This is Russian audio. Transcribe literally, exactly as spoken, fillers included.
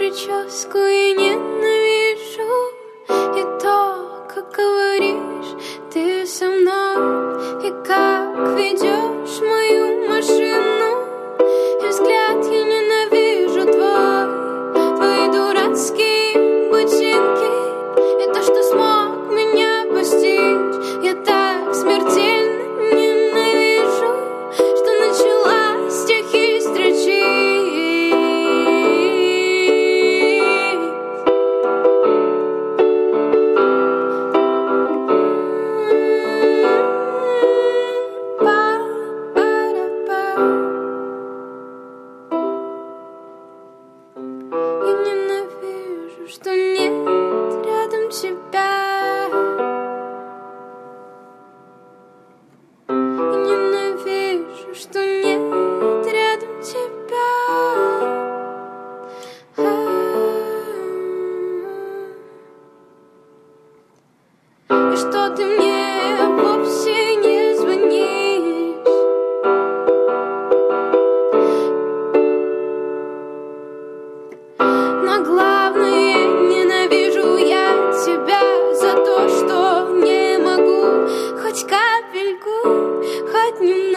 прическу и ненавижу и то, как говоришь ты со мной, и как ведешь мою машину, и взгляд я ненавижу твой, твои дурацкие ботинки, и то, что смог меня постичь. Я так смертельно ненавижу, что начала стихи строчить. Я ненавижу, что нет рядом тебя. Я ненавижу, что нет рядом тебя. И что ты мне вовсе не звонишь. Но главное, ненавижу я тебя за то, что не могу хоть капельку, хоть немного